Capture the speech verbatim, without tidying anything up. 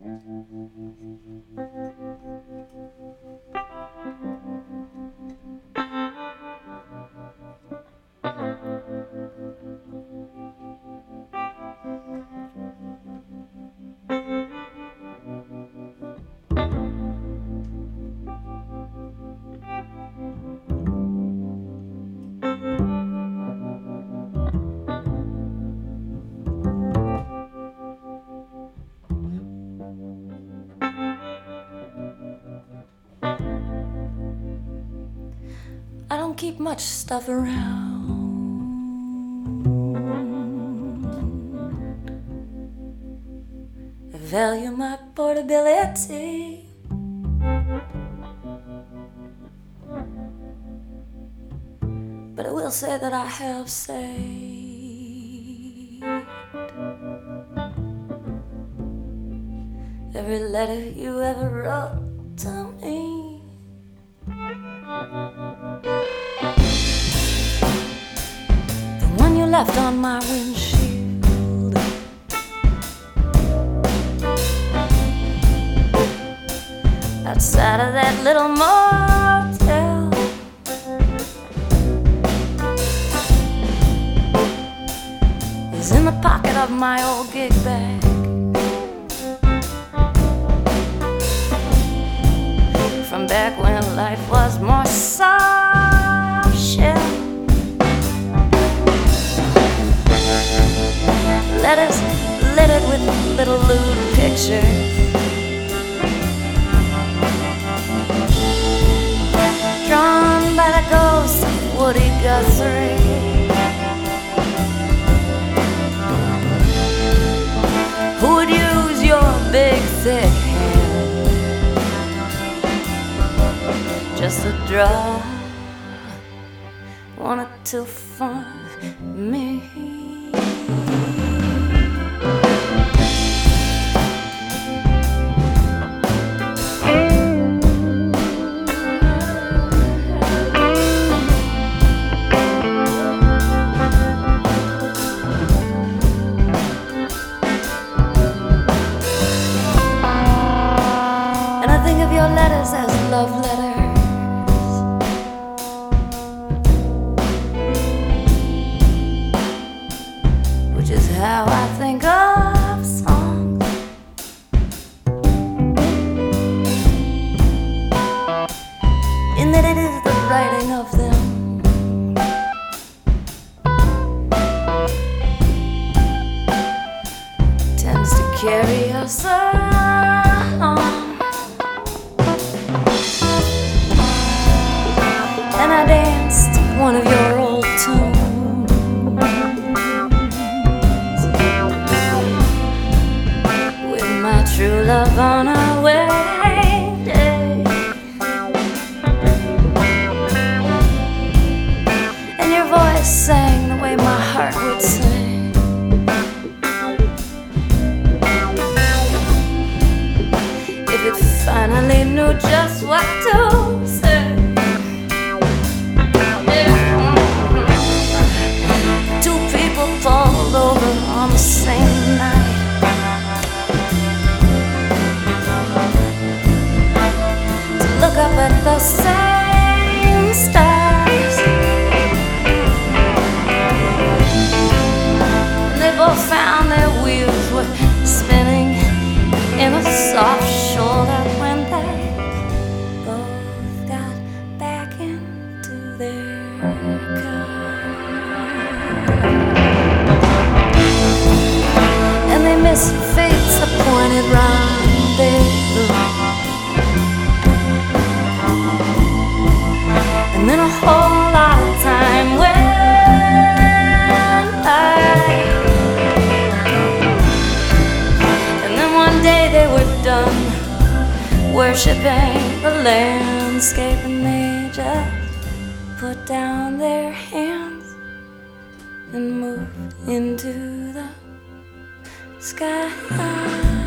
I don't keep much stuff around. I value my portability. But I will say that I have saved every letter you ever wrote to me. You left on my windshield, outside of that little motel. Is in the pocket of my old gig bag. From back when life was more soft shell. Letters littered with little lewd pictures, drawn by the ghost of Woody Guthrie. Who would use your big thick hand just to draw one or two for me? Your letters as love letters, which is how I think of songs. In that it is the writing of them tends to carry us along. And I danced one of your old tunes with my true love on our wedding day. And your voice sang the way my heart would sing. If it finally knew just what to say. Fall over on the same night, to look up at the same stars. And they both found their wheels were spinning in a soft shoulder when they both got back into their car. They miss fate's appointed rendezvous, and then a whole lot of time went by. And then one day they were done worshipping the landscape, and they just put down their hands and moved into the sky.